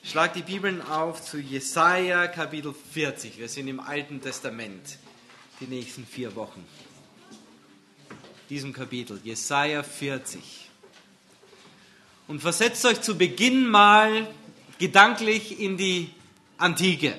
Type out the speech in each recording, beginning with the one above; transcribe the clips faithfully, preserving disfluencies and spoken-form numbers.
Schlag die Bibeln auf zu Jesaja Kapitel vierzig. Wir sind im Alten Testament die nächsten vier Wochen. Diesem Kapitel, Jesaja vierzig. Und versetzt euch zu Beginn mal gedanklich in die Antike.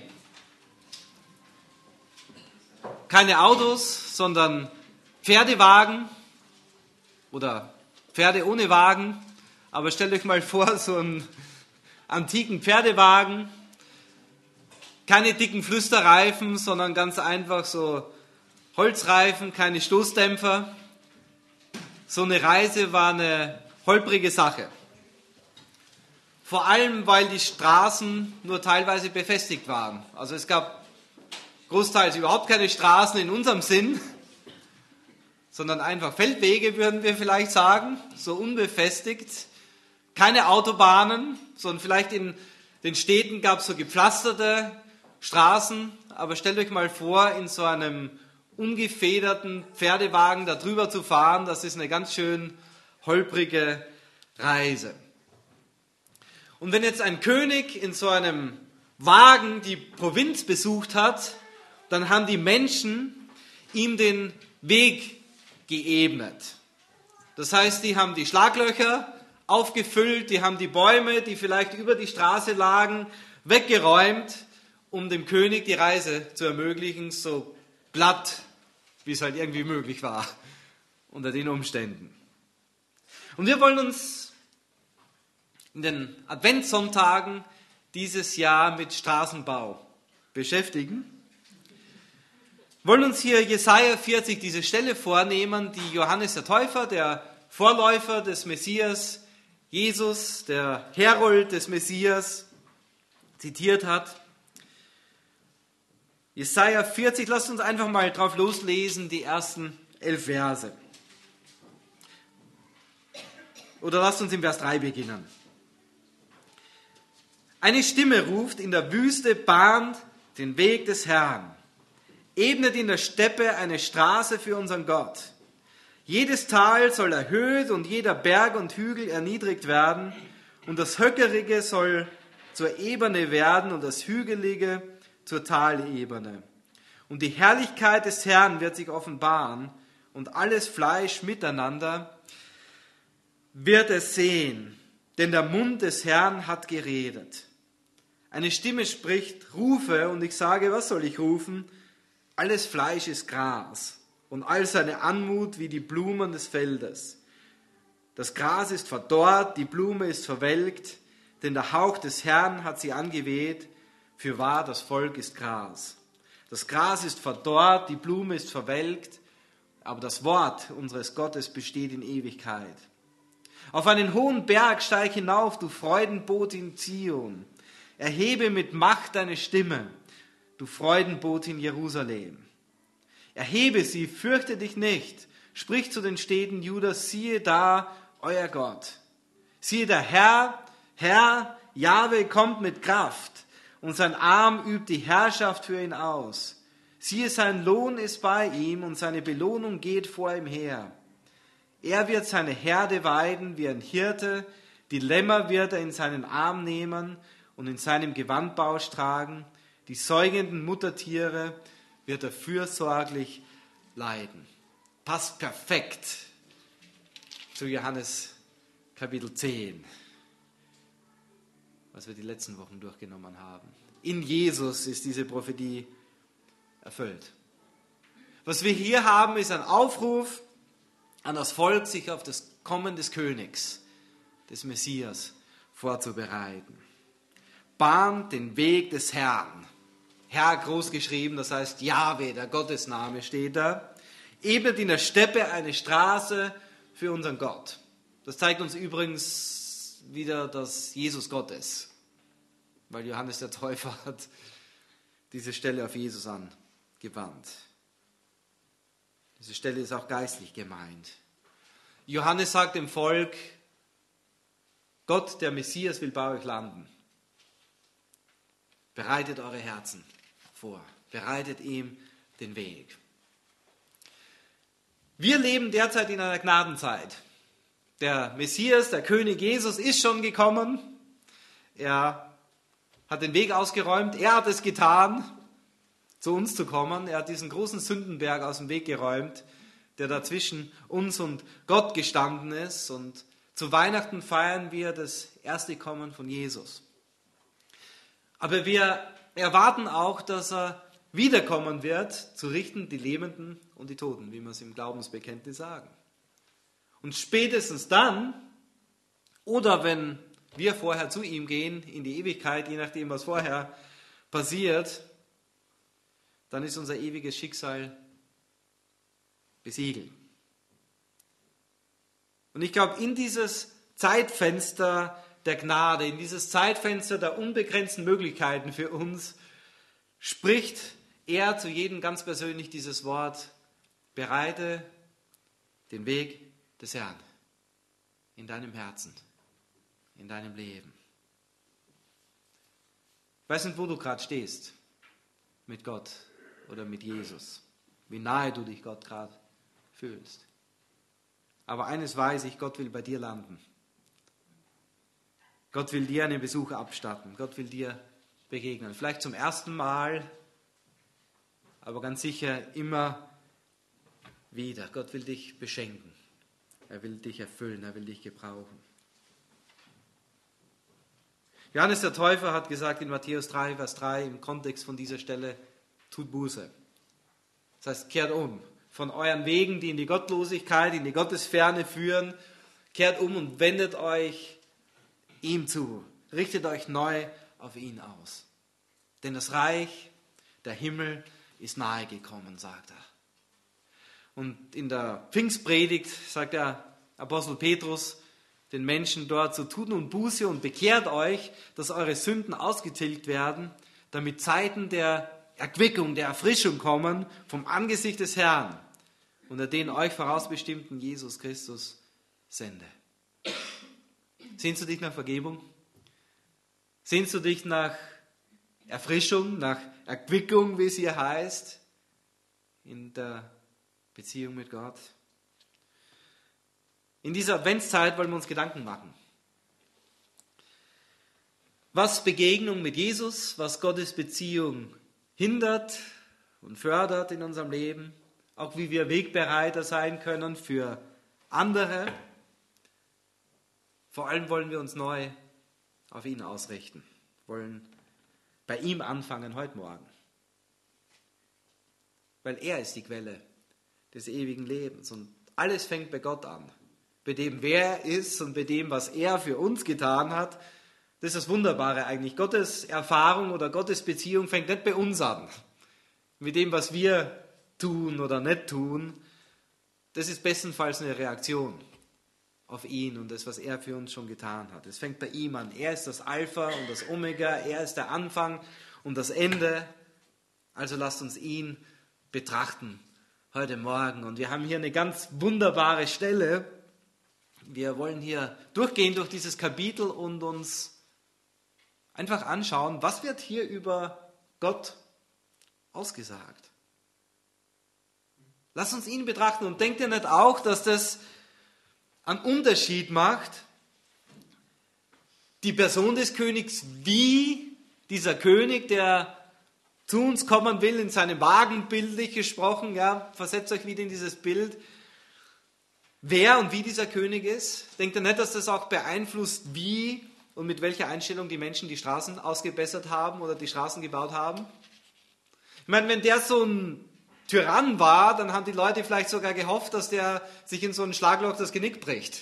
Keine Autos, sondern Pferdewagen oder Pferde ohne Wagen. Aber stellt euch mal vor, so einen antiken Pferdewagen, keine dicken Flüsterreifen, sondern ganz einfach so Holzreifen, keine Stoßdämpfer. So eine Reise war eine holprige Sache. Vor allem, weil die Straßen nur teilweise befestigt waren. Also es gab großteils überhaupt keine Straßen in unserem Sinn, sondern einfach Feldwege, würden wir vielleicht sagen, so unbefestigt. Keine Autobahnen, sondern vielleicht in den Städten gab es so gepflasterte Straßen. Aber stellt euch mal vor, in so einem ungefederten Pferdewagen da drüber zu fahren, das ist eine ganz schön holprige Reise. Und wenn jetzt ein König in so einem Wagen die Provinz besucht hat, dann haben die Menschen ihm den Weg geebnet. Das heißt, die haben die Schlaglöcher aufgefüllt, die haben die Bäume, die vielleicht über die Straße lagen, weggeräumt, um dem König die Reise zu ermöglichen, so glatt, wie es halt irgendwie möglich war, unter den Umständen. Und wir wollen uns in den Adventssonntagen dieses Jahr mit Straßenbau beschäftigen. Wir wollen uns hier Jesaja vierzig, diese Stelle vornehmen, die Johannes der Täufer, der Vorläufer des Messias, Jesus, der Herold des Messias, zitiert hat. Jesaja vierzig, lasst uns einfach mal drauf loslesen, die ersten elf Verse. Oder lasst uns im Vers drei beginnen. Eine Stimme ruft in der Wüste, bahnt den Weg des Herrn. Ebnet in der Steppe eine Straße für unseren Gott. Jedes Tal soll erhöht und jeder Berg und Hügel erniedrigt werden, und das Höckerige soll zur Ebene werden und das Hügelige zur Talebene. Und die Herrlichkeit des Herrn wird sich offenbaren, und alles Fleisch miteinander wird es sehen, denn der Mund des Herrn hat geredet. Eine Stimme spricht, rufe, und ich sage, was soll ich rufen? Alles Fleisch ist Gras. Und all seine Anmut wie die Blumen des Feldes. Das Gras ist verdorrt, die Blume ist verwelkt, denn der Hauch des Herrn hat sie angeweht. Fürwahr, das Volk ist Gras. Das Gras ist verdorrt, die Blume ist verwelkt, aber das Wort unseres Gottes besteht in Ewigkeit. Auf einen hohen Berg steig hinauf, du Freudenboot in Zion. Erhebe mit Macht deine Stimme, du Freudenboot in Jerusalem. Erhebe sie, fürchte dich nicht. Sprich zu den Städten Judas, siehe da, euer Gott. Siehe, der Herr, Herr, Jahwe kommt mit Kraft, und sein Arm übt die Herrschaft für ihn aus. Siehe, sein Lohn ist bei ihm, und seine Belohnung geht vor ihm her. Er wird seine Herde weiden wie ein Hirte, die Lämmer wird er in seinen Arm nehmen und in seinem Gewandbausch tragen, die säugenden Muttertiere wird er fürsorglich leiden. Passt perfekt zu Johannes Kapitel zehn, was wir die letzten Wochen durchgenommen haben. In Jesus ist diese Prophetie erfüllt. Was wir hier haben, ist ein Aufruf an das Volk, sich auf das Kommen des Königs, des Messias, vorzubereiten. Bahnt den Weg des Herrn. Herr groß geschrieben, das heißt Jahwe, der Gottesname steht da. Ebnet in der Steppe eine Straße für unseren Gott. Das zeigt uns übrigens wieder, dass Jesus Gott ist. Weil Johannes der Täufer hat diese Stelle auf Jesus angewandt. Diese Stelle ist auch geistlich gemeint. Johannes sagt dem Volk, Gott, der Messias, will bei euch landen. Bereitet eure Herzen vor. Bereitet ihm den Weg. Wir leben derzeit in einer Gnadenzeit. Der Messias, der König Jesus ist schon gekommen. Er hat den Weg ausgeräumt. Er hat es getan, zu uns zu kommen. Er hat diesen großen Sündenberg aus dem Weg geräumt, der da zwischen uns und Gott gestanden ist. Und zu Weihnachten feiern wir das erste Kommen von Jesus. Aber wir erwarten auch, dass er wiederkommen wird, zu richten die Lebenden und die Toten, wie wir es im Glaubensbekenntnis sagen. Und spätestens dann, oder wenn wir vorher zu ihm gehen, in die Ewigkeit, je nachdem, was vorher passiert, dann ist unser ewiges Schicksal besiegelt. Und ich glaube, in dieses Zeitfenster der Gnade, in dieses Zeitfenster der unbegrenzten Möglichkeiten für uns, spricht er zu jedem ganz persönlich dieses Wort: Bereite den Weg des Herrn in deinem Herzen, in deinem Leben. Ich weiß nicht, wo du gerade stehst mit Gott oder mit Jesus, wie nahe du dich Gott gerade fühlst. Aber eines weiß ich, Gott will bei dir landen. Gott will dir einen Besuch abstatten. Gott will dir begegnen. Vielleicht zum ersten Mal, aber ganz sicher immer wieder. Gott will dich beschenken. Er will dich erfüllen. Er will dich gebrauchen. Johannes der Täufer hat gesagt in Matthäus drei, Vers drei, im Kontext von dieser Stelle: Tut Buße. Das heißt, kehrt um von euren Wegen, die in die Gottlosigkeit, in die Gottesferne führen. Kehrt um und wendet euch ihm zu. Richtet euch neu auf ihn aus. Denn das Reich, der Himmel, ist nahe gekommen, sagt er. Und in der Pfingstpredigt sagt der Apostel Petrus den Menschen dort: So tut nun Buße und bekehrt euch, dass eure Sünden ausgetilgt werden, damit Zeiten der Erquickung, der Erfrischung kommen vom Angesicht des Herrn, unter den euch vorausbestimmten Jesus Christus sende. Sehnst du dich nach Vergebung? Sehnst du dich nach Erfrischung, nach Erquickung, wie es hier heißt, in der Beziehung mit Gott? In dieser Adventszeit wollen wir uns Gedanken machen. Was Begegnung mit Jesus, was Gottes Beziehung hindert und fördert in unserem Leben, auch wie wir wegbereiter sein können für andere. Vor allem wollen wir uns neu auf ihn ausrichten, wollen bei ihm anfangen heute Morgen. Weil er ist die Quelle des ewigen Lebens und alles fängt bei Gott an. Bei dem, wer er ist und bei dem, was er für uns getan hat. Das ist das Wunderbare eigentlich. Gottes Erfahrung oder Gottes Beziehung fängt nicht bei uns an. Mit dem, was wir tun oder nicht tun. Das ist bestenfalls eine Reaktion auf ihn und das, was er für uns schon getan hat. Es fängt bei ihm an. Er ist das Alpha und das Omega. Er ist der Anfang und das Ende. Also lasst uns ihn betrachten heute Morgen. Und wir haben hier eine ganz wunderbare Stelle. Wir wollen hier durchgehen durch dieses Kapitel und uns einfach anschauen, was wird hier über Gott ausgesagt. Lass uns ihn betrachten und denkt ihr nicht auch, dass das einen Unterschied macht, die Person des Königs, wie dieser König, der zu uns kommen will, in seinem Wagen bildlich gesprochen, ja, versetzt euch wieder in dieses Bild, wer und wie dieser König ist. Denkt ihr nicht, dass das auch beeinflusst, wie und mit welcher Einstellung die Menschen die Straßen ausgebessert haben oder die Straßen gebaut haben? Ich meine, wenn der so ein Tyrann war, dann haben die Leute vielleicht sogar gehofft, dass der sich in so ein Schlagloch das Genick bricht.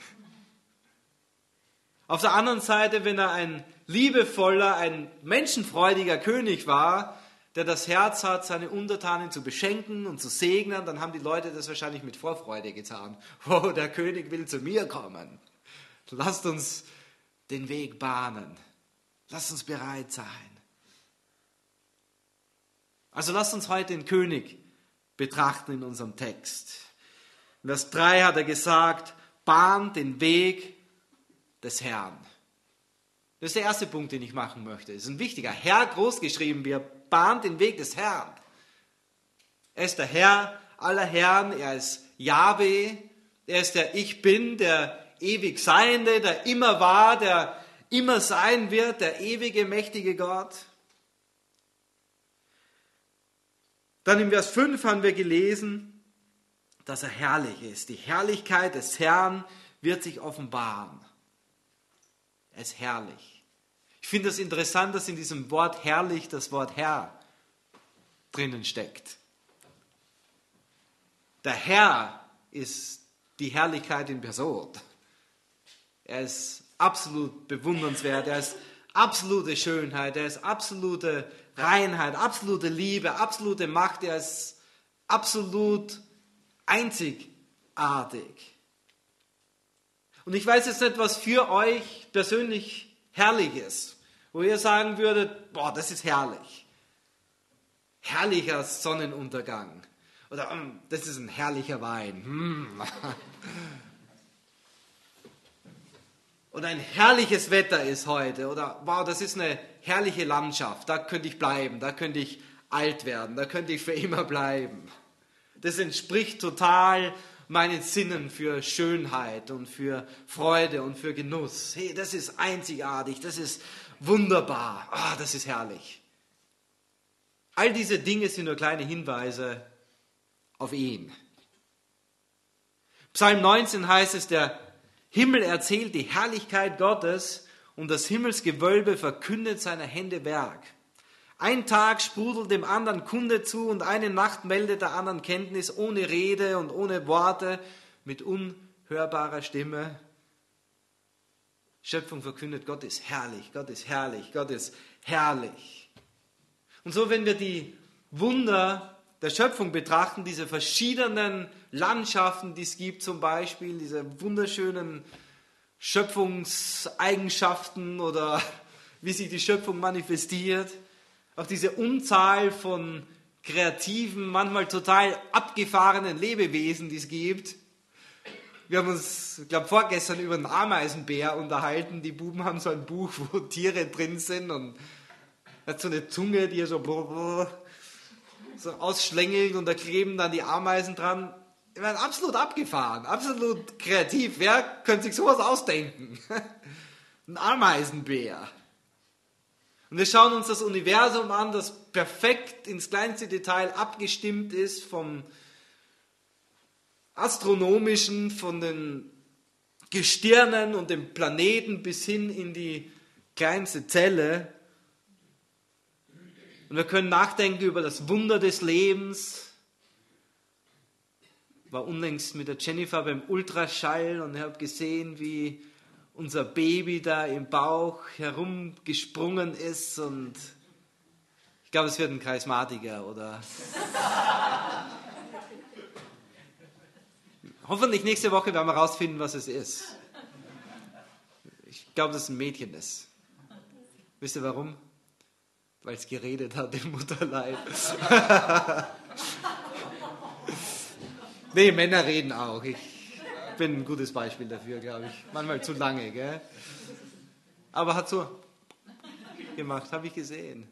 Auf der anderen Seite, wenn er ein liebevoller, ein menschenfreudiger König war, der das Herz hat, seine Untertanen zu beschenken und zu segnen, dann haben die Leute das wahrscheinlich mit Vorfreude getan. Oh, der König will zu mir kommen. Lasst uns den Weg bahnen. Lasst uns bereit sein. Also lasst uns heute den König betrachten in unserem Text. In Vers drei hat er gesagt, bahnt den Weg des Herrn. Das ist der erste Punkt, den ich machen möchte. Das ist ein wichtiger. Herr großgeschrieben, wir bahnt den Weg des Herrn. Er ist der Herr aller Herren, er ist Jahwe, er ist der Ich Bin, der ewig Seiende, der immer war, der immer sein wird, der ewige, mächtige Gott. Dann im Vers fünf haben wir gelesen, dass er herrlich ist. Die Herrlichkeit des Herrn wird sich offenbaren. Er ist herrlich. Ich finde es interessant, dass in diesem Wort herrlich das Wort Herr drinnen steckt. Der Herr ist die Herrlichkeit in Person. Er ist absolut bewundernswert, er ist absolute Schönheit, er ist absolute Reinheit, absolute Liebe, absolute Macht, er ist absolut einzigartig. Und ich weiß jetzt nicht, was für euch persönlich herrlich ist, wo ihr sagen würdet, boah, das ist herrlich. Herrlicher Sonnenuntergang. Oder das ist ein herrlicher Wein. Hm. Oder ein herrliches Wetter ist heute. Oder wow, das ist eine herrliche Landschaft. Da könnte ich bleiben, da könnte ich alt werden, da könnte ich für immer bleiben. Das entspricht total meinen Sinnen für Schönheit und für Freude und für Genuss. Hey, das ist einzigartig, das ist wunderbar. Ah, das ist herrlich. All diese Dinge sind nur kleine Hinweise auf ihn. Psalm neunzehn heißt es, der Himmel erzählt die Herrlichkeit Gottes und das Himmelsgewölbe verkündet seiner Hände Werk. Ein Tag sprudelt dem anderen Kunde zu und eine Nacht meldet der anderen Kenntnis ohne Rede und ohne Worte mit unhörbarer Stimme. Schöpfung verkündet, Gott ist herrlich, Gott ist herrlich, Gott ist herrlich. Und so, wenn wir die Wunder der Schöpfung betrachten, diese verschiedenen Landschaften, die es gibt zum Beispiel, diese wunderschönen Schöpfungseigenschaften oder wie sich die Schöpfung manifestiert, auch diese Unzahl von kreativen, manchmal total abgefahrenen Lebewesen, die es gibt. Wir haben uns, ich glaube, vorgestern über einen Ameisenbär unterhalten. Die Buben haben so ein Buch, wo Tiere drin sind und hat so eine Zunge, die er so, so ausschlängelt und da kleben dann die Ameisen dran. Ich meine, absolut abgefahren, absolut kreativ. Wer könnte sich sowas ausdenken? Ein Ameisenbär. Und wir schauen uns das Universum an, das perfekt ins kleinste Detail abgestimmt ist vom Astronomischen, von den Gestirnen und dem Planeten bis hin in die kleinste Zelle. Und wir können nachdenken über das Wunder des Lebens. Ich war unlängst mit der Jennifer beim Ultraschall und ich habe gesehen, wie unser Baby da im Bauch herumgesprungen ist und ich glaube, es wird ein Charismatiker oder hoffentlich nächste Woche werden wir rausfinden, was es ist. Ich glaube, dass es ein Mädchen ist. Wisst ihr warum? Weil es geredet hat im Mutterleib. Nee, Männer reden auch. Ich bin ein gutes Beispiel dafür, glaube ich. Manchmal zu lange, gell? Aber hat so gemacht, habe ich gesehen.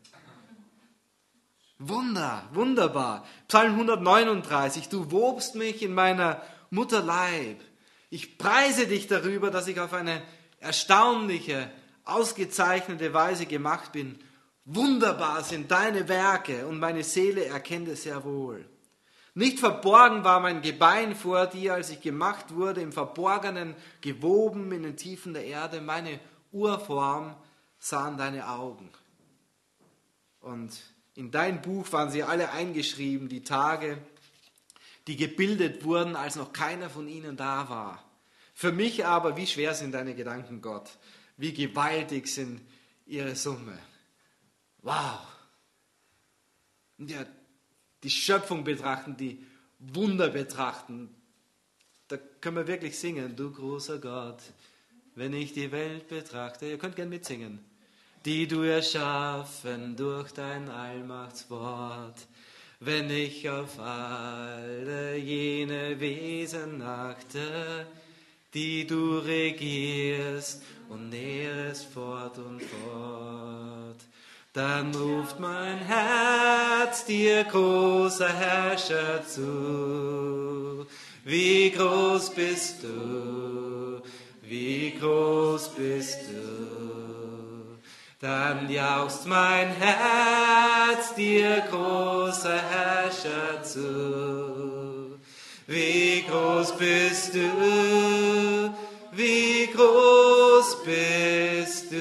Wunder, wunderbar. Psalm hundertneununddreißig, du wobst mich in meiner Mutterleib. Ich preise dich darüber, dass ich auf eine erstaunliche, ausgezeichnete Weise gemacht bin. Wunderbar sind deine Werke und meine Seele erkennt es sehr wohl. Nicht verborgen war mein Gebein vor dir, als ich gemacht wurde, im Verborgenen gewoben in den Tiefen der Erde. Meine Urform sahen deine Augen. Und in dein Buch waren sie alle eingeschrieben, die Tage, die gebildet wurden, als noch keiner von ihnen da war. Für mich aber, wie schwer sind deine Gedanken, Gott? Wie gewaltig sind ihre Summe? Wow! Und ja, die Schöpfung betrachten, die Wunder betrachten, da können wir wirklich singen. Du großer Gott, wenn ich die Welt betrachte, ihr könnt gern mitsingen, die du erschaffen durch dein Allmachtswort, wenn ich auf alle jene Wesen achte, die du regierst und nährest fort und fort. Dann ruft mein Herz dir, großer Herrscher, zu. Wie groß bist du, wie groß bist du. Dann jauchzt mein Herz dir, großer Herrscher, zu. Wie groß bist du, wie groß bist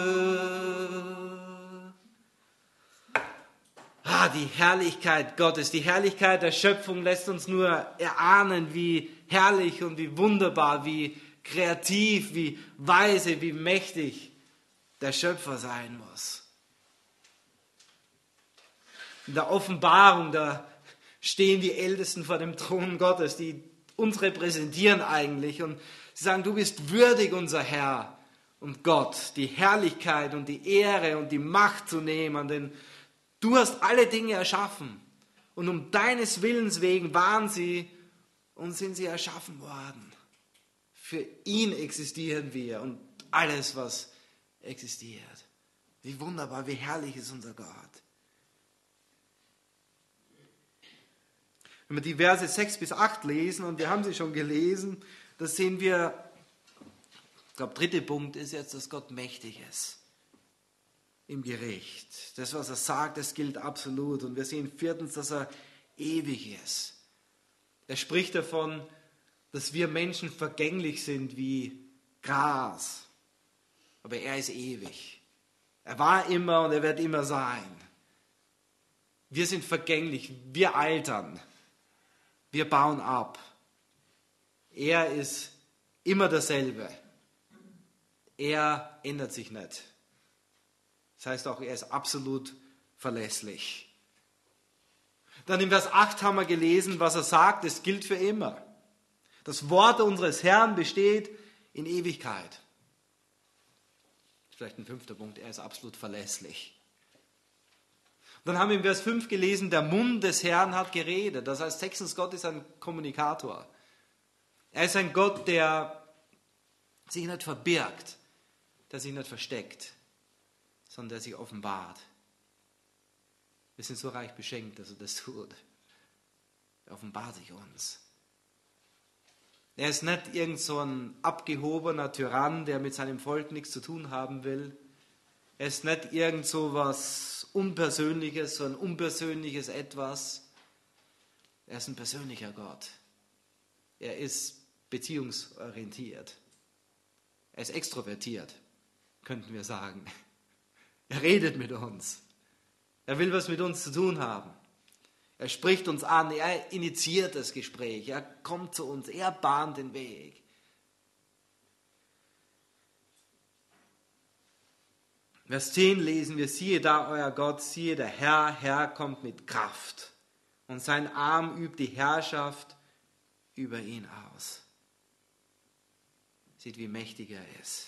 du. Ah, die Herrlichkeit Gottes, die Herrlichkeit der Schöpfung lässt uns nur erahnen, wie herrlich und wie wunderbar, wie kreativ, wie weise, wie mächtig der Schöpfer sein muss. In der Offenbarung, da stehen die Ältesten vor dem Thron Gottes, die uns repräsentieren eigentlich und sie sagen, du bist würdig, unser Herr und Gott, die Herrlichkeit und die Ehre und die Macht zu nehmen, denn du hast alle Dinge erschaffen und um deines Willens wegen waren sie und sind sie erschaffen worden. Für ihn existieren wir und alles, was existiert. Wie wunderbar, wie herrlich ist unser Gott. Wenn wir die Verse sechs bis acht lesen, und wir haben sie schon gelesen, da sehen wir, ich glaube, dritter Punkt ist jetzt, dass Gott mächtig ist im Gericht. Das, was er sagt, das gilt absolut. Und wir sehen viertens, dass er ewig ist. Er spricht davon, dass wir Menschen vergänglich sind wie Gras. Aber er ist ewig. Er war immer und er wird immer sein. Wir sind vergänglich, wir altern. Wir bauen ab. Er ist immer derselbe. Er ändert sich nicht. Das heißt auch, er ist absolut verlässlich. Dann im Vers acht haben wir gelesen, was er sagt, es gilt für immer. Das Wort unseres Herrn besteht in Ewigkeit. Vielleicht ein fünfter Punkt, er ist absolut verlässlich. Dann haben wir im Vers fünf gelesen, der Mund des Herrn hat geredet. Das heißt, sechstens, Gott ist ein Kommunikator. Er ist ein Gott, der sich nicht verbirgt, der sich nicht versteckt, sondern der sich offenbart. Wir sind so reich beschenkt, dass er das tut. Er offenbart sich uns. Er ist nicht irgend so ein abgehobener Tyrann, der mit seinem Volk nichts zu tun haben will. Er ist nicht irgend so was Unpersönliches, so ein unpersönliches Etwas. Er ist ein persönlicher Gott. Er ist beziehungsorientiert. Er ist extrovertiert, könnten wir sagen. Er redet mit uns. Er will was mit uns zu tun haben. Er spricht uns an, er initiiert das Gespräch, er kommt zu uns, er bahnt den Weg. Vers zehn lesen wir, siehe da euer Gott, siehe der Herr, Herr kommt mit Kraft und sein Arm übt die Herrschaft über ihn aus. Seht, wie mächtig er ist.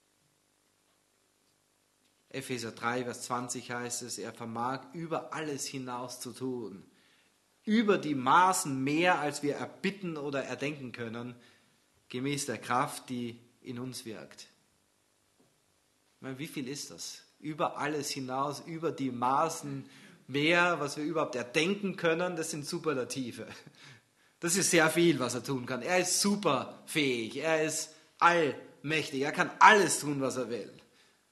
Epheser drei, Vers zwanzig heißt es, er vermag über alles hinaus zu tun, über die Maßen mehr, als wir erbitten oder erdenken können, gemäß der Kraft, die in uns wirkt. Ich meine, wie viel ist das? Über alles hinaus, über die Maßen mehr, was wir überhaupt erdenken können, das sind Superlative. Das ist sehr viel, was er tun kann. Er ist superfähig, er ist allmächtig, er kann alles tun, was er will.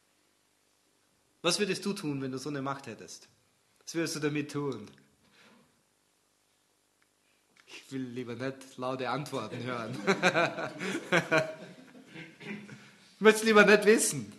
Was würdest du tun, wenn du so eine Macht hättest? Was würdest du damit tun? Ich will lieber nicht laute Antworten hören. Ich möchte es lieber nicht wissen.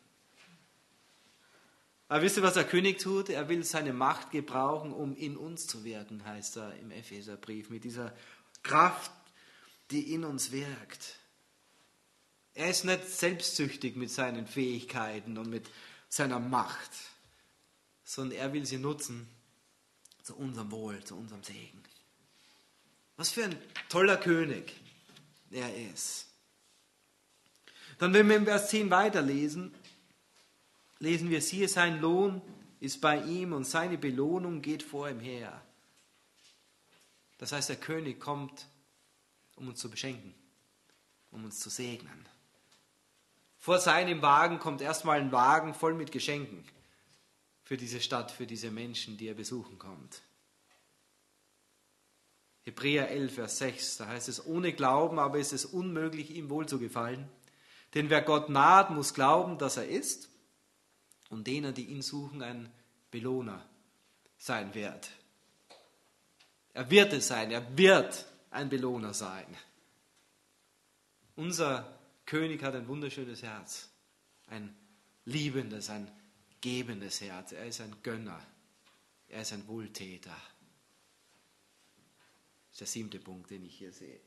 Aber wisst ihr, was der König tut? Er will seine Macht gebrauchen, um in uns zu wirken, heißt er im Epheserbrief, mit dieser Kraft, die in uns wirkt. Er ist nicht selbstsüchtig mit seinen Fähigkeiten und mit seiner Macht, sondern er will sie nutzen zu unserem Wohl, zu unserem Segen. Was für ein toller König er ist. Dann, wenn wir im Vers zehn weiterlesen, lesen wir, siehe, sein Lohn ist bei ihm und seine Belohnung geht vor ihm her. Das heißt, der König kommt, um uns zu beschenken, um uns zu segnen. Vor seinem Wagen kommt erstmal ein Wagen voll mit Geschenken für diese Stadt, für diese Menschen, die er besuchen kommt. Hebräer elf, Vers sechs, da heißt es, ohne Glauben aber ist es unmöglich, ihm wohlzugefallen. Denn wer Gott naht, muss glauben, dass er ist und denen, die ihn suchen, ein Belohner sein wird. Er wird es sein, er wird ein Belohner sein. Unser König hat ein wunderschönes Herz, ein liebendes, ein gebendes Herz. Er ist ein Gönner, er ist ein Wohltäter. Das ist der siebte Punkt, den ich hier sehe.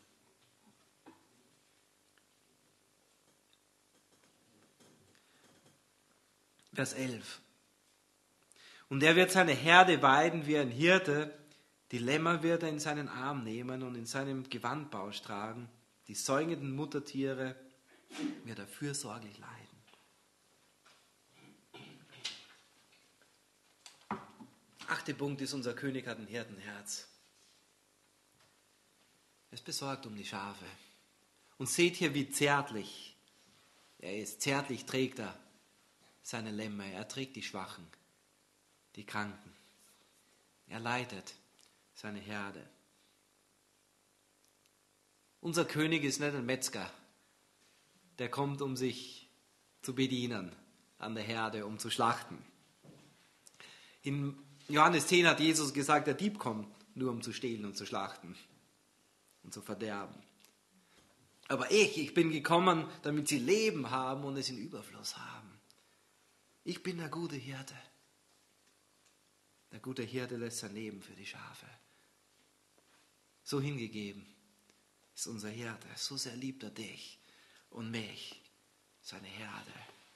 Vers elf. Und er wird seine Herde weiden wie ein Hirte, die Lämmer wird er in seinen Arm nehmen und in seinem Gewandbausch tragen, die säugenden Muttertiere wird er fürsorglich leiden. Achter Punkt ist, unser König hat ein Hirtenherz. Er ist besorgt um die Schafe. Und seht hier, wie zärtlich er ist. Zärtlich trägt er seine Lämmer. Er trägt die Schwachen, die Kranken. Er leitet seine Herde. Unser König ist nicht ein Metzger, der kommt, um sich zu bedienen an der Herde, um zu schlachten. In Johannes zehn hat Jesus gesagt, der Dieb kommt nur, um zu stehlen und zu schlachten und zu verderben. Aber ich, ich bin gekommen, damit sie Leben haben und es in Überfluss haben. Ich bin der gute Hirte. Der gute Hirte lässt sein Leben für die Schafe. So hingegeben ist unser Hirte. So sehr liebt er dich und mich, seine Herde.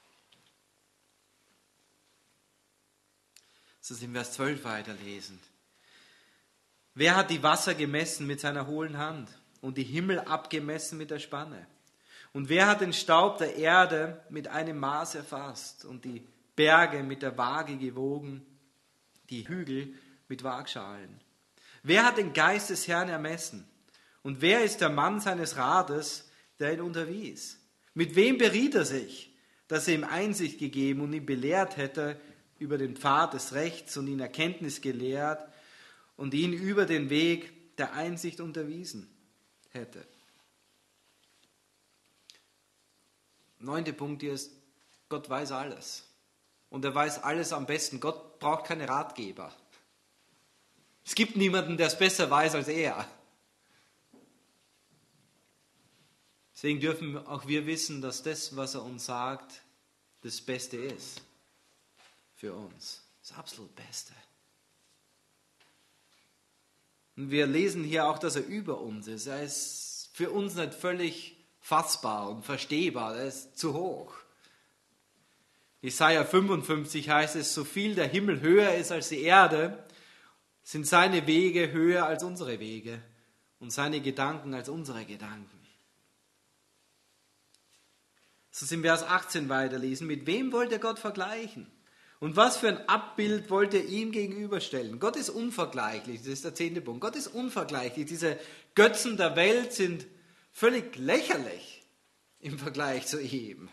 So ist im Vers zwölf weiterlesen. Wer hat die Wasser gemessen mit seiner hohlen Hand und die Himmel abgemessen mit der Spanne? Und wer hat den Staub der Erde mit einem Maß erfasst und die Berge mit der Waage gewogen, die Hügel mit Waagschalen? Wer hat den Geist des Herrn ermessen? Und wer ist der Mann seines Rates, der ihn unterwies? Mit wem beriet er sich, dass er ihm Einsicht gegeben und ihn belehrt hätte über den Pfad des Rechts und ihn Erkenntnis gelehrt und ihn über den Weg der Einsicht unterwiesen hätte? Neunter Punkt hier ist, Gott weiß alles. Und er weiß alles am besten. Gott braucht keine Ratgeber. Es gibt niemanden, der es besser weiß als er. Deswegen dürfen auch wir wissen, dass das, was er uns sagt, das Beste ist für uns. Das absolut Beste. Und wir lesen hier auch, dass er über uns ist. Er ist für uns nicht völlig fassbar und verstehbar. Er ist zu hoch. Jesaja fünfundfünfzig heißt es, so viel der Himmel höher ist als die Erde, sind seine Wege höher als unsere Wege und seine Gedanken als unsere Gedanken. So sind wir Vers achtzehn weiterlesen. Mit wem wollte Gott vergleichen? Und was für ein Abbild wollte er ihm gegenüberstellen? Gott ist unvergleichlich, das ist der zehnte Punkt. Gott ist unvergleichlich. Diese Götzen der Welt sind völlig lächerlich im Vergleich zu ihm.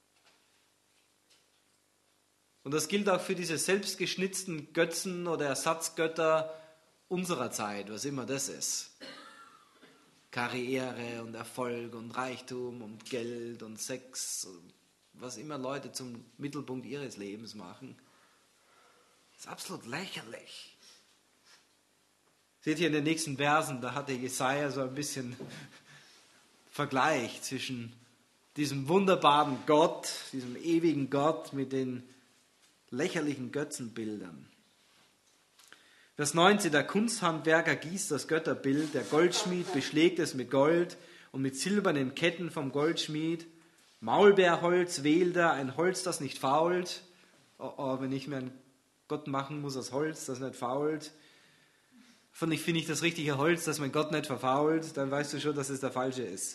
Und das gilt auch für diese selbstgeschnitzten Götzen oder Ersatzgötter unserer Zeit, was immer das ist. Karriere und Erfolg und Reichtum und Geld und Sex, was immer Leute zum Mittelpunkt ihres Lebens machen. Das ist absolut lächerlich. Seht ihr in den nächsten Versen, da hatte Jesaja so ein bisschen Vergleich zwischen diesem wunderbaren Gott, diesem ewigen Gott mit den lächerlichen Götzenbildern. Vers neunzehn, der Kunsthandwerker gießt das Götterbild, der Goldschmied beschlägt es mit Gold und mit silbernen Ketten vom Goldschmied. Maulbeerholz wählt er, ein Holz, das nicht fault. Oh, oh, wenn ich mir einen Gott machen muss aus Holz, das nicht fault. Von ich finde ich das richtige Holz, das mein Gott nicht verfault, dann weißt du schon, dass es der falsche ist.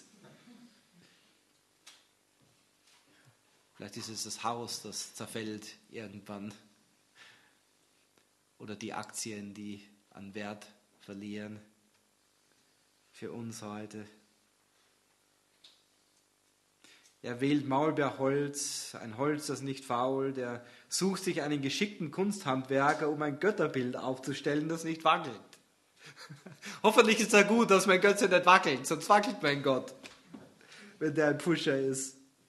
Vielleicht ist es das Haus, das zerfällt irgendwann. Oder die Aktien, die an Wert verlieren. Für uns heute. Er wählt Maulbeerholz, ein Holz, das nicht fault. Er sucht sich einen geschickten Kunsthandwerker, um ein Götterbild aufzustellen, das nicht wackelt. Hoffentlich ist er gut, dass mein Götze nicht wackelt, sonst wackelt mein Gott, wenn der ein Pusher ist.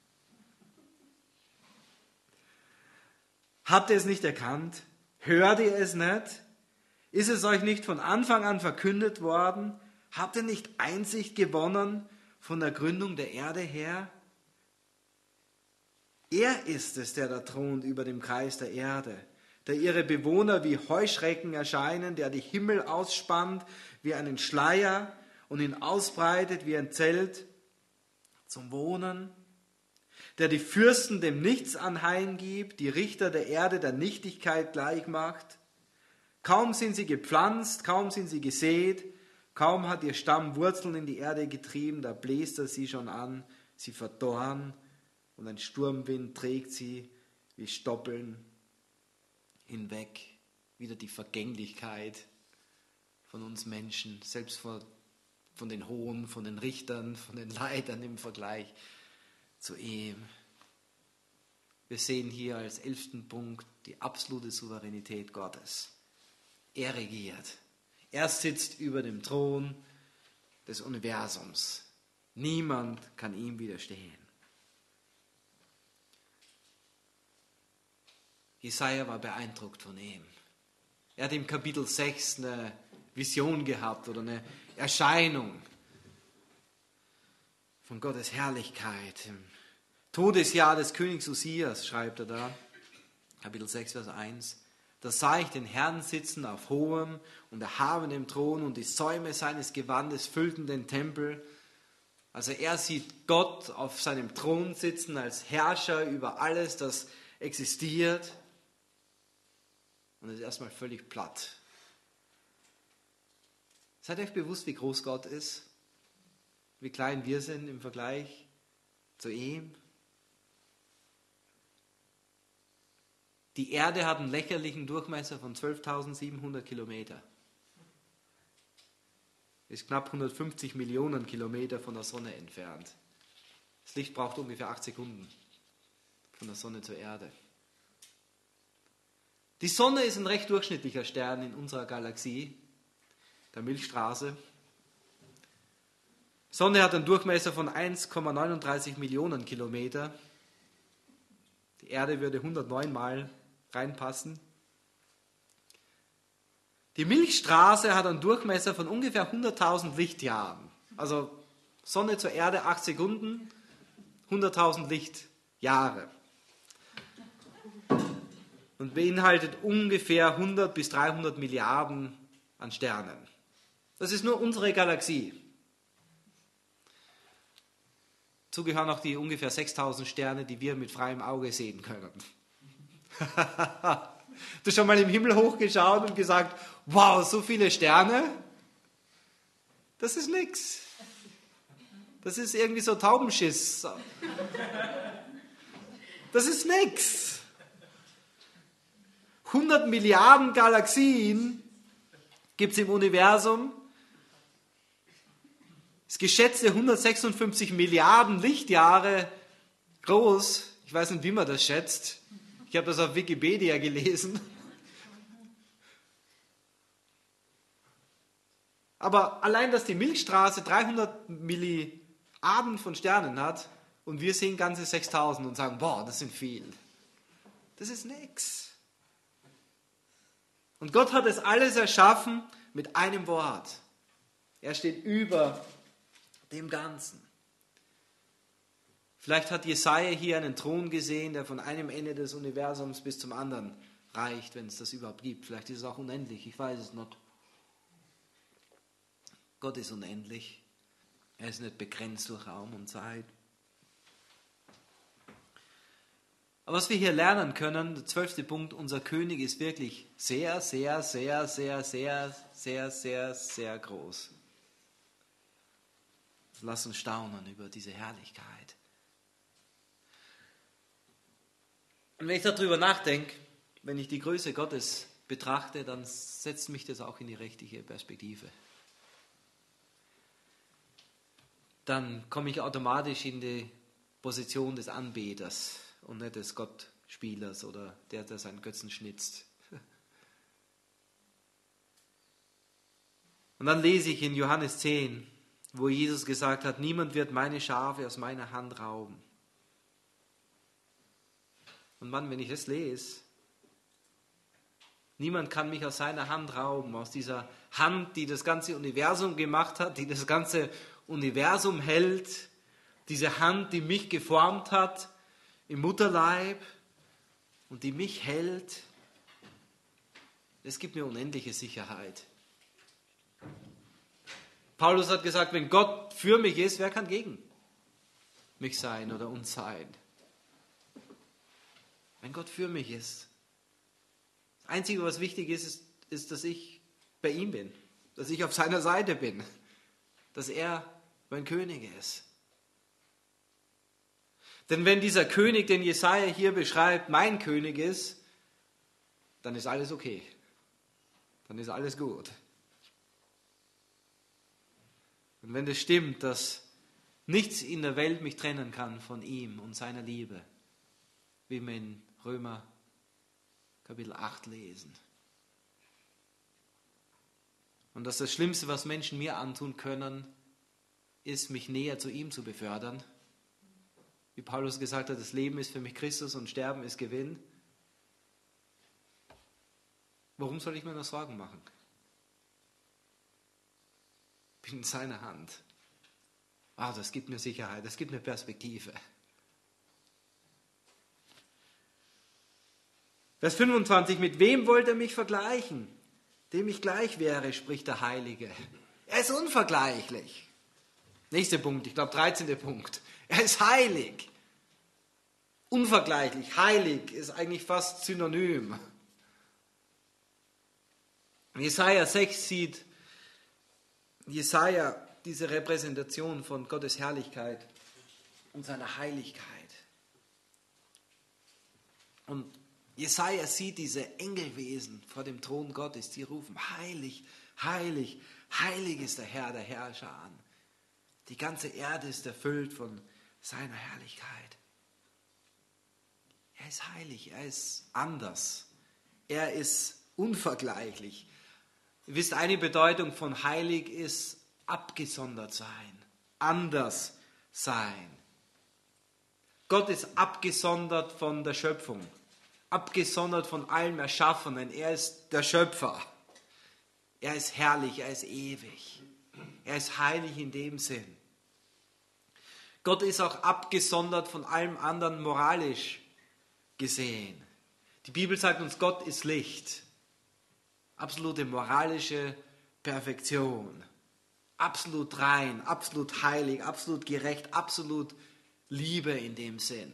Habt ihr es nicht erkannt? Hört ihr es nicht? Ist es euch nicht von Anfang an verkündet worden? Habt ihr nicht Einsicht gewonnen von der Gründung der Erde her? Er ist es, der da thront über dem Kreis der Erde, der ihre Bewohner wie Heuschrecken erscheinen, der die Himmel ausspannt wie einen Schleier und ihn ausbreitet wie ein Zelt zum Wohnen, der die Fürsten dem Nichts anheimgibt, die Richter der Erde der Nichtigkeit gleich macht. Kaum sind sie gepflanzt, kaum sind sie gesät, kaum hat ihr Stamm Wurzeln in die Erde getrieben, da bläst er sie schon an, sie verdorren und ein Sturmwind trägt sie wie Stoppeln hinweg. Wieder die Vergänglichkeit von uns Menschen, selbst von, von den Hohen, von den Richtern, von den Leitern im Vergleich zu ihm. Wir sehen hier als elften Punkt die absolute Souveränität Gottes. Er regiert. Er sitzt über dem Thron des Universums. Niemand kann ihm widerstehen. Jesaja war beeindruckt von ihm. Er hat im Kapitel sechs eine Vision gehabt oder eine Erscheinung von Gottes Herrlichkeit. Im Todesjahr des Königs Usias, schreibt er da, Kapitel sechs, Vers eins. Da sah ich den Herrn sitzen auf hohem und erhabenem Thron und die Säume seines Gewandes füllten den Tempel. Also er sieht Gott auf seinem Thron sitzen als Herrscher über alles, das existiert. Und ist erstmal völlig platt. Seid ihr euch bewusst, wie groß Gott ist? Wie klein wir sind im Vergleich zu ihm? Die Erde hat einen lächerlichen Durchmesser von zwölftausendsiebenhundert Kilometer. Ist knapp hundertfünfzig Millionen Kilometer von der Sonne entfernt. Das Licht braucht ungefähr acht Sekunden von der Sonne zur Erde. Die Sonne ist ein recht durchschnittlicher Stern in unserer Galaxie, der Milchstraße. Die Sonne hat einen Durchmesser von eins Komma neununddreißig Millionen Kilometer. Die Erde würde hundertneun Mal reinpassen. Die Milchstraße hat einen Durchmesser von ungefähr hunderttausend Lichtjahren. Also Sonne zur Erde, acht Sekunden, hunderttausend Lichtjahre. Und beinhaltet ungefähr hundert bis dreihundert Milliarden an Sternen. Das ist nur unsere Galaxie. Dazu gehören auch die ungefähr sechstausend Sterne, die wir mit freiem Auge sehen können. Du hast schon mal im Himmel hochgeschaut und gesagt, wow, so viele Sterne? Das ist nix. Das ist irgendwie so Taubenschiss. Das ist nix. hundert Milliarden Galaxien gibt es im Universum. Das geschätzte hundertsechsundfünfzig Milliarden Lichtjahre groß. Ich weiß nicht, wie man das schätzt. Ich habe das auf Wikipedia gelesen. Aber allein, dass die Milchstraße dreihundert Milliarden von Sternen hat und wir sehen ganze sechstausend und sagen, boah, das sind viel. Das ist nix. Und Gott hat es alles erschaffen mit einem Wort. Er steht über dem Ganzen. Vielleicht hat Jesaja hier einen Thron gesehen, der von einem Ende des Universums bis zum anderen reicht, wenn es das überhaupt gibt. Vielleicht ist es auch unendlich, ich weiß es nicht. Gott ist unendlich. Er ist nicht begrenzt durch Raum und Zeit. Aber was wir hier lernen können, der zwölfte Punkt, unser König ist wirklich sehr, sehr, sehr, sehr, sehr, sehr, sehr, sehr groß. Lass uns staunen über diese Herrlichkeit. Und wenn ich darüber nachdenke, wenn ich die Größe Gottes betrachte, dann setzt mich das auch in die richtige Perspektive. Dann komme ich automatisch in die Position des Anbeters und nicht des Gottspielers oder der, der seinen Götzen schnitzt. Und dann lese ich in Johannes zehn, wo Jesus gesagt hat, niemand wird meine Schafe aus meiner Hand rauben. Und Mann, wenn ich das lese, Niemand kann mich aus seiner Hand rauben, aus dieser Hand, die das ganze Universum gemacht hat, die das ganze Universum hält, diese Hand, die mich geformt hat im Mutterleib und die mich hält. Es gibt mir unendliche Sicherheit. Paulus hat gesagt, wenn Gott für mich ist, wer kann gegen mich sein oder uns sein? Wenn Gott für mich ist. Das Einzige, was wichtig ist, ist, ist, dass ich bei ihm bin, dass ich auf seiner Seite bin, dass er mein König ist. Denn wenn dieser König, den Jesaja hier beschreibt, mein König ist, dann ist alles okay. Dann ist alles gut. Und wenn es stimmt, dass nichts in der Welt mich trennen kann von ihm und seiner Liebe, wie wir in Römer Kapitel acht lesen. Und dass das Schlimmste, was Menschen mir antun können, ist, mich näher zu ihm zu befördern. Wie Paulus gesagt hat, das Leben ist für mich Christus und Sterben ist Gewinn. Warum soll ich mir noch Sorgen machen? Ich bin in seiner Hand. Ah, das gibt mir Sicherheit, das gibt mir Perspektive. Vers fünfundzwanzig, mit wem wollt ihr mich vergleichen? Dem ich gleich wäre, spricht der Heilige. Er ist unvergleichlich. Nächster Punkt, ich glaube dreizehnter Punkt. Er ist heilig. Unvergleichlich, heilig ist eigentlich fast synonym. Jesaja sechs sieht Jesaja diese Repräsentation von Gottes Herrlichkeit und seiner Heiligkeit. Und Jesaja sieht diese Engelwesen vor dem Thron Gottes, die rufen, heilig, heilig, heilig ist der Herr, der Herrscher an. Die ganze Erde ist erfüllt von seiner Herrlichkeit. Er ist heilig, er ist anders, er ist unvergleichlich. Ihr wisst, eine Bedeutung von heilig ist abgesondert sein, anders sein. Gott ist abgesondert von der Schöpfung, abgesondert von allem Erschaffenen. Er ist der Schöpfer. Er ist herrlich, er ist ewig. Er ist heilig in dem Sinn. Gott ist auch abgesondert von allem anderen moralisch gesehen. Die Bibel sagt uns, Gott ist Licht. Absolute moralische Perfektion. Absolut rein, absolut heilig, absolut gerecht, absolut Liebe in dem Sinn.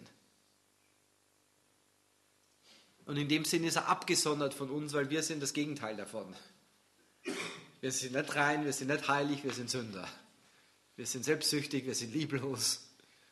Und in dem Sinn ist er abgesondert von uns, weil wir sind das Gegenteil davon. Wir sind nicht rein, wir sind nicht heilig, wir sind Sünder. Wir sind selbstsüchtig, wir sind lieblos.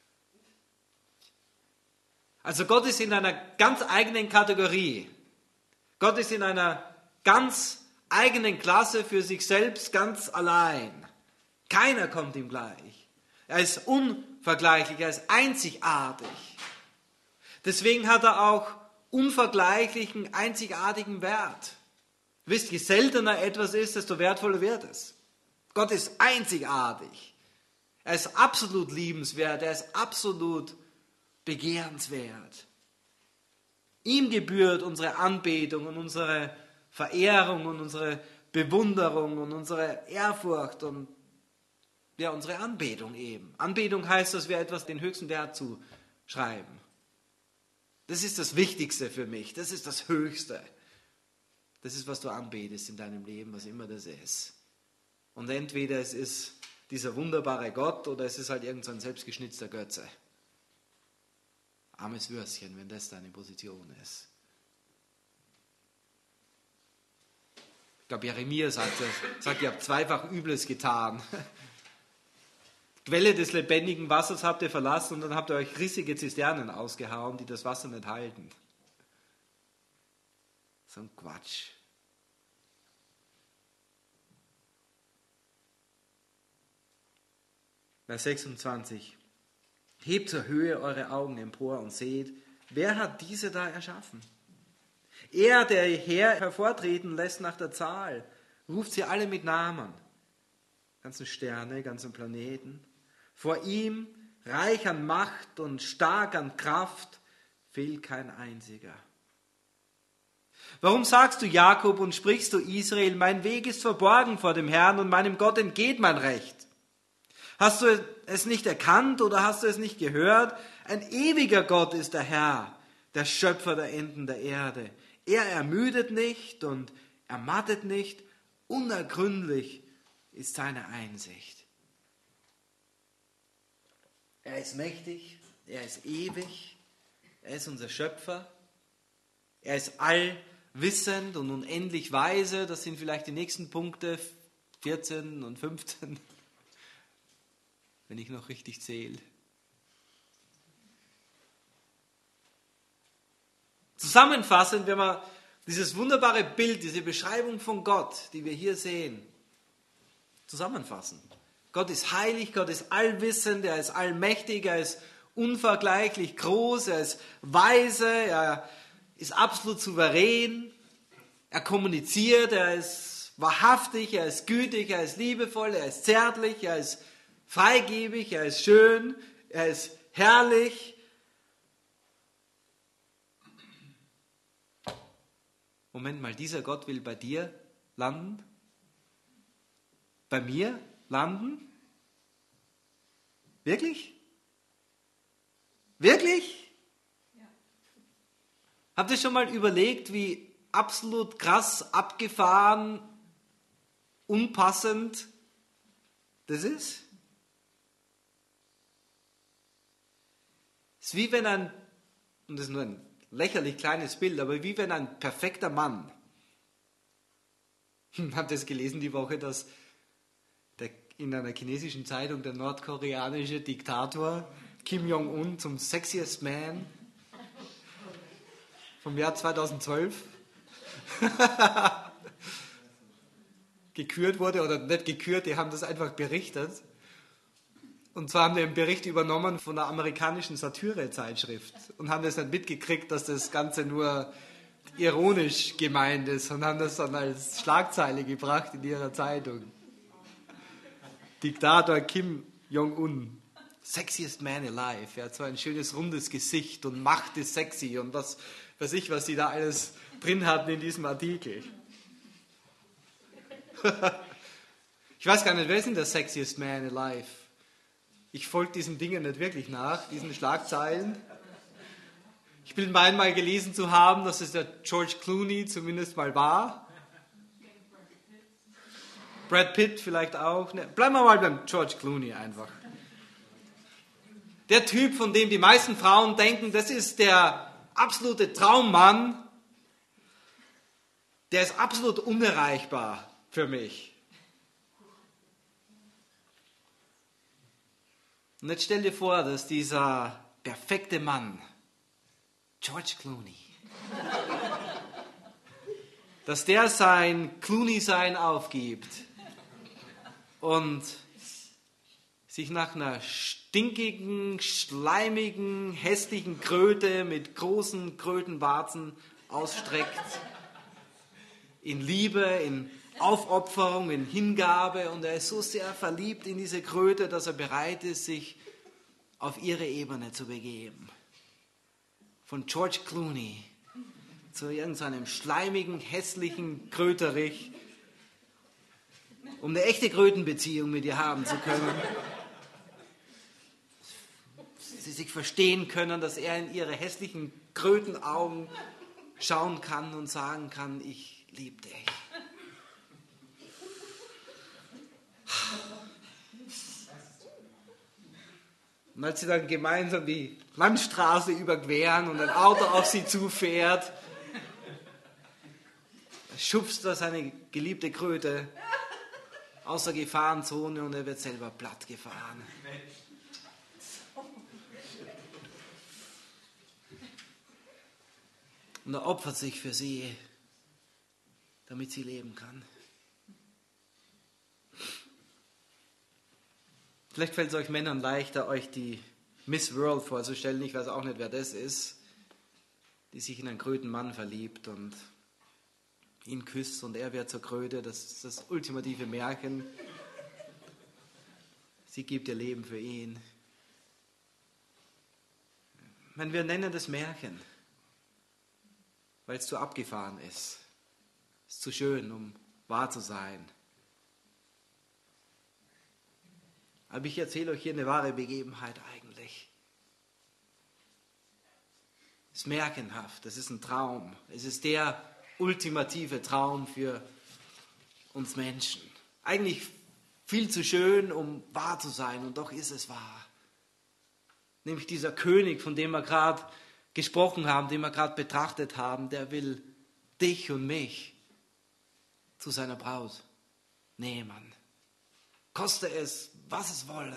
Also Gott ist in einer ganz eigenen Kategorie. Gott ist in einer ganz eigenen Klasse für sich selbst, ganz allein. Keiner kommt ihm gleich. Er ist unvergleichlich, er ist einzigartig. Deswegen hat er auch unvergleichlichen, einzigartigen Wert. Ihr wisst, je seltener etwas ist, desto wertvoller wird es. Gott ist einzigartig. Er ist absolut liebenswert, er ist absolut begehrenswert. Ihm gebührt unsere Anbetung und unsere Verehrung und unsere Bewunderung und unsere Ehrfurcht und ja, unsere Anbetung eben. Anbetung heißt, dass wir etwas den höchsten Wert zuschreiben. Das ist das Wichtigste für mich, das ist das Höchste. Das ist, was du anbetest in deinem Leben, was immer das ist. Und entweder es ist dieser wunderbare Gott oder es ist halt irgend so ein selbstgeschnitzter Götze. Armes Würstchen, wenn das deine Position ist. Ich glaube, Jeremia sagt, sagt, ihr habt zweifach Übles getan. Die Quelle des lebendigen Wassers habt ihr verlassen und dann habt ihr euch rissige Zisternen ausgehauen, die das Wasser nicht halten. So ein Quatsch. Vers sechsundzwanzig. Hebt zur Höhe eure Augen empor und seht, wer hat diese da erschaffen? Er, der ihr Heer hervortreten lässt nach der Zahl, ruft sie alle mit Namen. Ganzen Sterne, ganzen Planeten. Vor ihm, reich an Macht und stark an Kraft, fehlt kein einziger. Warum sagst du Jakob und sprichst du Israel, mein Weg ist verborgen vor dem Herrn und meinem Gott entgeht mein Recht? Hast du es nicht erkannt oder hast du es nicht gehört? Ein ewiger Gott ist der Herr, der Schöpfer der Enden der Erde. Er ermüdet nicht und ermattet nicht, unergründlich ist seine Einsicht. Er ist mächtig, er ist ewig, er ist unser Schöpfer, er ist allwissend und unendlich weise. Das sind vielleicht die nächsten Punkte, vierzehn und fünfzehn, wenn ich noch richtig zähle. Zusammenfassend, wenn wir dieses wunderbare Bild, diese Beschreibung von Gott, die wir hier sehen, zusammenfassen. Gott ist heilig, Gott ist allwissend, er ist allmächtig, er ist unvergleichlich groß, er ist weise, er ist absolut souverän, er kommuniziert, er ist wahrhaftig, er ist gütig, er ist liebevoll, er ist zärtlich, er ist freigebig, er ist schön, er ist herrlich. Moment mal, dieser Gott will bei dir landen? Bei mir landen? Wirklich? Wirklich? Ja. Habt ihr schon mal überlegt, wie absolut krass, abgefahren, unpassend das ist? Es ist wie wenn ein, und das ist nur ein lächerlich kleines Bild, aber wie wenn ein perfekter Mann, habt ihr es gelesen die Woche, dass der, in einer chinesischen Zeitung der nordkoreanische Diktator Kim Jong-un zum Sexiest Man vom Jahr zweitausendzwölf gekürt wurde, oder nicht gekürt, die haben das einfach berichtet. Und zwar haben die einen Bericht übernommen von der amerikanischen Satire-Zeitschrift und haben das nicht mitgekriegt, dass das Ganze nur ironisch gemeint ist und haben das dann als Schlagzeile gebracht in ihrer Zeitung. Diktator Kim Jong-un, sexiest man alive. Er hat so ein schönes rundes Gesicht und Macht ist sexy und was weiß ich, was sie da alles drin hatten in diesem Artikel. Ich weiß gar nicht, wer ist denn der sexiest man alive? Ich folge diesen Dingen nicht wirklich nach, diesen Schlagzeilen. Ich bin mal einmal gelesen zu haben, dass es der George Clooney zumindest mal war. Brad Pitt vielleicht auch. Ne, bleiben wir mal beim George Clooney einfach. Der Typ, von dem die meisten Frauen denken, das ist der absolute Traummann. Der ist absolut unerreichbar für mich. Und jetzt stell dir vor, dass dieser perfekte Mann, George Clooney, dass der sein Clooney-Sein aufgibt und sich nach einer stinkigen, schleimigen, hässlichen Kröte mit großen Krötenwarzen ausstreckt, in Liebe, in Aufopferung, in Hingabe, und er ist so sehr verliebt in diese Kröte, dass er bereit ist, sich auf ihre Ebene zu begeben. Von George Clooney zu irgendeinem schleimigen, hässlichen Kröterich, um eine echte Krötenbeziehung mit ihr haben zu können. Sie sich verstehen können, dass er in ihre hässlichen Krötenaugen schauen kann und sagen kann, ich liebe dich. Und als sie dann gemeinsam die Landstraße überqueren und ein Auto auf sie zufährt, schubst er seine geliebte Kröte aus der Gefahrenzone und er wird selber platt gefahren. Und er opfert sich für sie, damit sie leben kann. Vielleicht fällt es euch Männern leichter, euch die Miss World vorzustellen. Ich weiß auch nicht, wer das ist, die sich in einen Krötenmann verliebt und ihn küsst und er wird zur Kröte. Das ist das ultimative Märchen. Sie gibt ihr Leben für ihn. Ich meine, wir nennen das Märchen, weil es zu abgefahren ist. Es ist zu schön, um wahr zu sein. Aber ich erzähle euch hier eine wahre Begebenheit eigentlich. Es ist märchenhaft, es ist ein Traum. Es ist der ultimative Traum für uns Menschen. Eigentlich viel zu schön, um wahr zu sein, und doch ist es wahr. Nämlich dieser König, von dem wir gerade gesprochen haben, den wir gerade betrachtet haben, der will dich und mich zu seiner Braut nehmen. Koste es, was es wolle.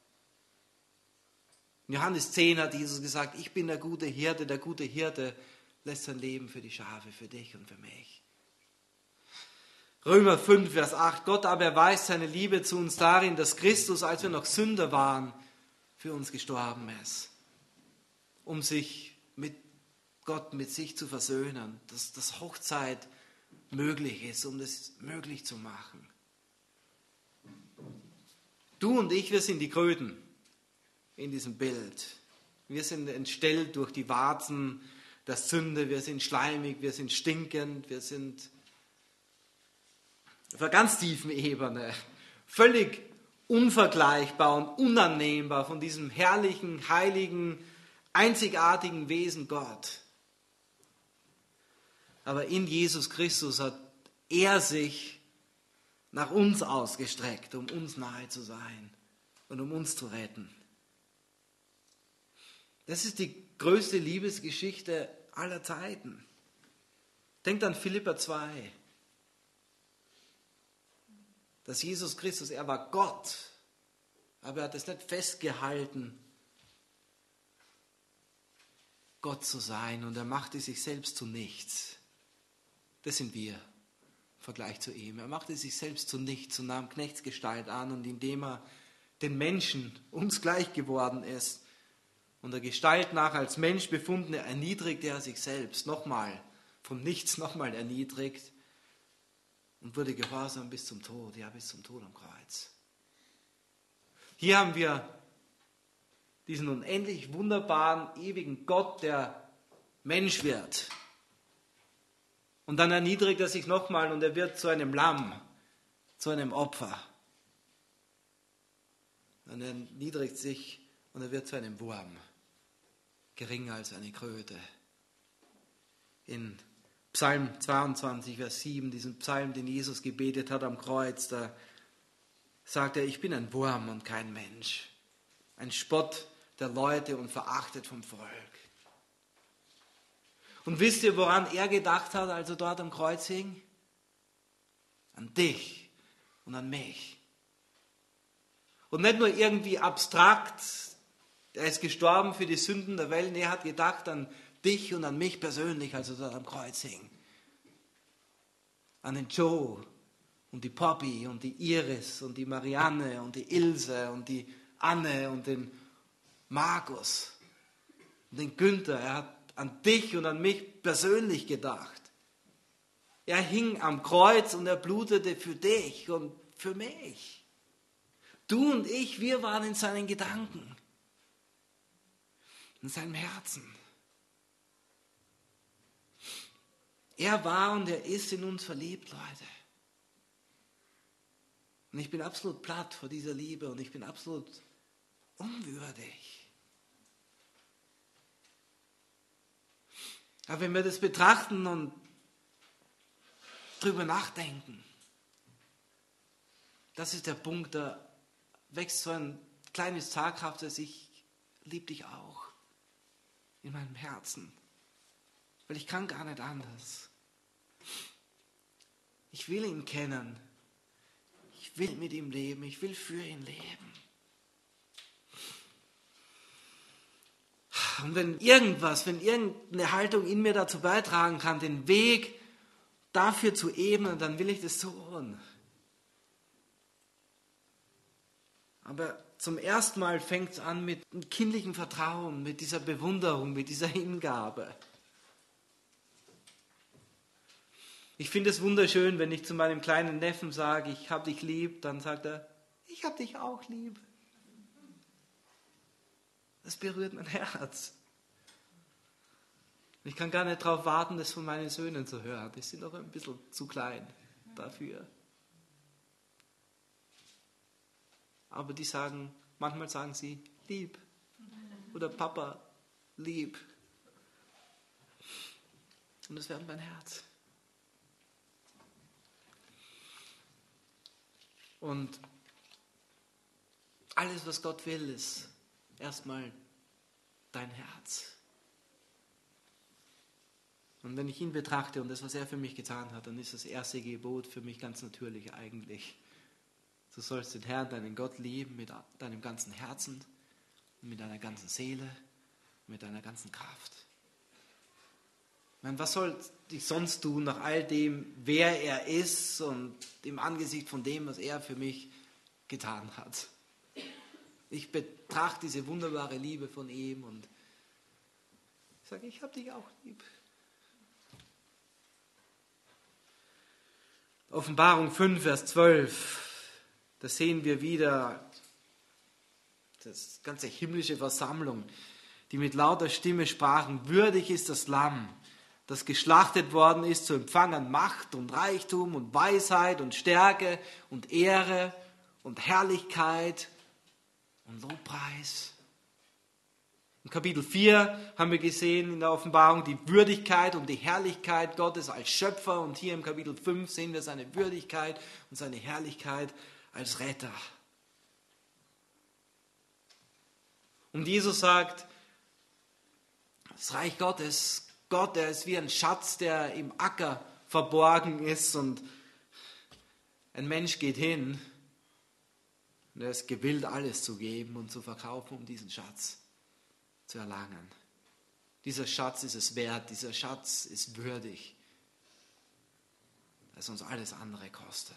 In Johannes zehn hat Jesus gesagt, ich bin der gute Hirte, der gute Hirte lässt sein Leben für die Schafe, für dich und für mich. Römer fünf, Vers acht, Gott aber erweist seine Liebe zu uns darin, dass Christus, als wir noch Sünder waren, für uns gestorben ist, um sich mit Gott, mit sich zu versöhnen, dass das Hochzeit möglich ist, um das möglich zu machen. Du und ich, wir sind die Kröten in diesem Bild. Wir sind entstellt durch die Warzen der Sünde, wir sind schleimig, wir sind stinkend, wir sind auf einer ganz tiefen Ebene völlig unvergleichbar und unannehmbar von diesem herrlichen, heiligen, einzigartigen Wesen Gott. Aber in Jesus Christus hat er sich nach uns ausgestreckt, um uns nahe zu sein und um uns zu retten. Das ist die größte Liebesgeschichte aller Zeiten. Denkt an Philipper zwei. Dass Jesus Christus, er war Gott, aber er hat es nicht festgehalten, Gott zu sein, und er machte sich selbst zu nichts. Das sind wir im Vergleich zu ihm. Er machte sich selbst zu nichts und nahm Knechtsgestalt an, und indem er den Menschen uns gleich geworden ist und der Gestalt nach als Mensch befunden, erniedrigte er sich selbst nochmal, vom Nichts nochmal erniedrigt und wurde gehorsam bis zum Tod, ja bis zum Tod am Kreuz. Hier haben wir diesen unendlich wunderbaren, ewigen Gott, der Mensch wird. Und dann erniedrigt er sich nochmal und er wird zu einem Lamm, zu einem Opfer. Und er erniedrigt sich und er wird zu einem Wurm, geringer als eine Kröte. In Psalm zweiundzwanzig, Vers sieben, diesen Psalm, den Jesus gebetet hat am Kreuz, da sagt er, ich bin ein Wurm und kein Mensch, ein Spott der Leute und verachtet vom Volk. Und wisst ihr, woran er gedacht hat, als er dort am Kreuz hing? An dich und an mich. Und nicht nur irgendwie abstrakt, er ist gestorben für die Sünden der Welt, er hat gedacht an dich und an mich persönlich, als er dort am Kreuz hing. An den Joe und die Poppy und die Iris und die Marianne und die Ilse und die Anne und den Markus und den Günther. Er hat an dich und an mich persönlich gedacht. Er hing am Kreuz und er blutete für dich und für mich. Du und ich, wir waren in seinen Gedanken, in seinem Herzen. Er war und er ist in uns verliebt, Leute. Und ich bin absolut platt vor dieser Liebe und ich bin absolut unwürdig. Aber wenn wir das betrachten und drüber nachdenken, das ist der Punkt, da wächst so ein kleines zaghaftes Ich liebe dich auch in meinem Herzen. Weil ich kann gar nicht anders. Ich will ihn kennen. Ich will mit ihm leben. Ich will für ihn leben. Und wenn irgendwas, wenn irgendeine Haltung in mir dazu beitragen kann, den Weg dafür zu ebnen, dann will ich das tun. Aber zum ersten Mal fängt es an mit einem kindlichen Vertrauen, mit dieser Bewunderung, mit dieser Hingabe. Ich finde es wunderschön, wenn ich zu meinem kleinen Neffen sage, ich habe dich lieb, dann sagt er, ich habe dich auch lieb. Das berührt mein Herz. Ich kann gar nicht darauf warten, das von meinen Söhnen zu hören. Die sind noch ein bisschen zu klein dafür. Aber die sagen, manchmal sagen sie, lieb. Oder Papa, lieb. Und das wärmt mein Herz. Und alles, was Gott will, ist erstmal dein Herz. Und wenn ich ihn betrachte und das, was er für mich getan hat, dann ist das erste Gebot für mich ganz natürlich eigentlich. Du sollst den Herrn, deinen Gott lieben mit deinem ganzen Herzen, mit deiner ganzen Seele, mit deiner ganzen Kraft. Ich meine, was soll ich sonst tun nach all dem, wer er ist und im Angesicht von dem, was er für mich getan hat? Ich betrachte diese wunderbare Liebe von ihm und ich sage, ich habe dich auch lieb. Offenbarung fünf, Vers zwölf, da sehen wir wieder das ganze himmlische Versammlung, die mit lauter Stimme sprachen, würdig ist das Lamm, das geschlachtet worden ist, zu empfangen Macht und Reichtum und Weisheit und Stärke und Ehre und Herrlichkeit und Lobpreis. In Kapitel vier haben wir gesehen in der Offenbarung die Würdigkeit und die Herrlichkeit Gottes als Schöpfer und hier im Kapitel fünf sehen wir seine Würdigkeit und seine Herrlichkeit als Retter. Und Jesus sagt, das Reich Gottes, Gott, der ist wie ein Schatz, der im Acker verborgen ist und ein Mensch geht hin und er ist gewillt, alles zu geben und zu verkaufen, um diesen Schatz zu erlangen. Dieser Schatz ist es wert, dieser Schatz ist würdig, dass uns alles andere kostet.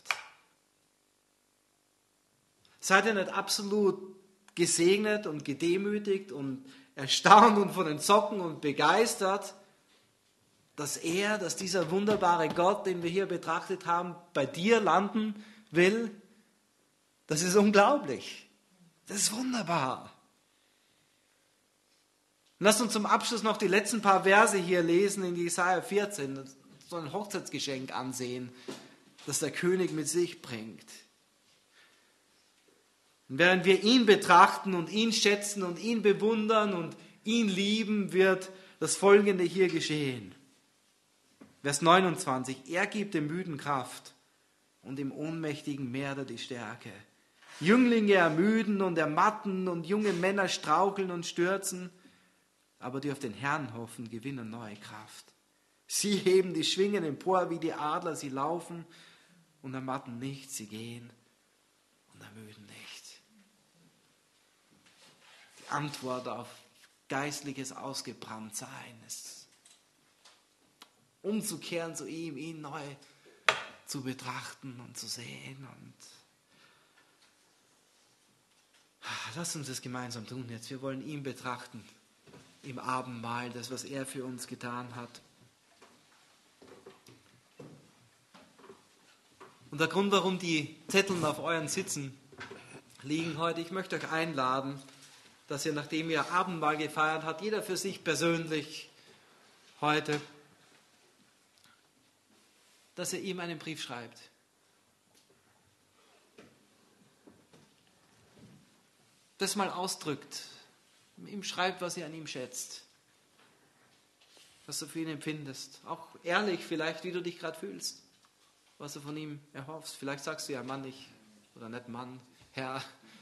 Seid ihr nicht absolut gesegnet und gedemütigt und erstaunt und von den Socken und begeistert, dass er, dass dieser wunderbare Gott, den wir hier betrachtet haben, bei dir landen will? Das ist unglaublich. Das ist wunderbar. Lasst uns zum Abschluss noch die letzten paar Verse hier lesen in Jesaja vierzehn, so ein Hochzeitsgeschenk ansehen, das der König mit sich bringt. Und während wir ihn betrachten und ihn schätzen und ihn bewundern und ihn lieben, wird das Folgende hier geschehen. Vers neunundzwanzig, er gibt dem Müden Kraft und dem Ohnmächtigen mehr die Stärke. Jünglinge ermüden und ermatten und junge Männer straucheln und stürzen, aber die auf den Herrn hoffen, gewinnen neue Kraft. Sie heben die Schwingen empor wie die Adler, sie laufen und ermatten nicht, sie gehen und ermüden nicht. Die Antwort auf geistliches Ausgebranntsein ist, umzukehren zu ihm, ihn neu zu betrachten und zu sehen. Und lass uns das gemeinsam tun jetzt. Wir wollen ihn betrachten. Im Abendmahl, das, was er für uns getan hat. Und der Grund, warum die Zettel auf euren Sitzen liegen heute, ich möchte euch einladen, dass ihr, nachdem ihr Abendmahl gefeiert habt, jeder für sich persönlich heute, dass ihr ihm einen Brief schreibt. Das mal ausdrückt. Ihm schreibt, was ihr an ihm schätzt. Was du für ihn empfindest. Auch ehrlich vielleicht, wie du dich gerade fühlst. Was du von ihm erhoffst. Vielleicht sagst du ja, Mann, ich, oder nicht Mann, Herr,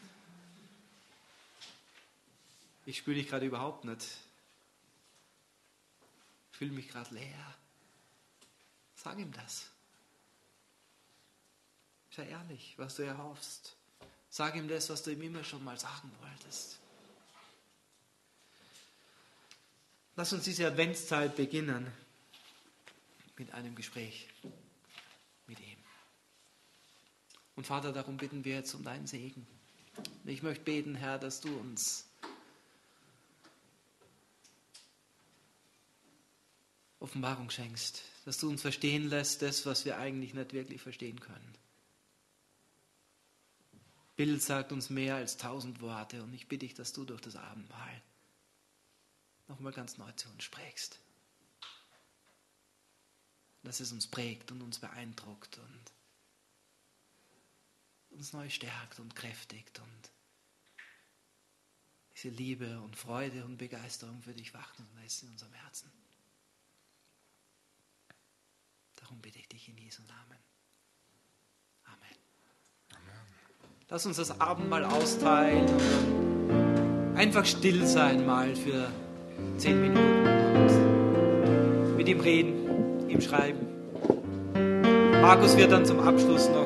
ich spüre dich gerade überhaupt nicht. Ich fühle mich gerade leer. Sag ihm das. Sei ehrlich, was du erhoffst. Sag ihm das, was du ihm immer schon mal sagen wolltest. Lass uns diese Adventszeit beginnen mit einem Gespräch mit ihm. Und Vater, darum bitten wir jetzt um deinen Segen. Und ich möchte beten, Herr, dass du uns Offenbarung schenkst, dass du uns verstehen lässt, das, was wir eigentlich nicht wirklich verstehen können. Bild sagt uns mehr als tausend Worte und ich bitte dich, dass du durch das Abendmahl nochmal ganz neu zu uns sprichst. dass es uns prägt und uns beeindruckt und uns neu stärkt und kräftigt und diese Liebe und Freude und Begeisterung für dich wachsen lässt in unserem Herzen. Darum bitte ich dich in Jesu Namen. Amen. Amen. Lass uns das Abendmahl austeilen und einfach still sein mal für zehn Minuten und mit ihm reden, ihm schreiben. Markus wird dann zum Abschluss noch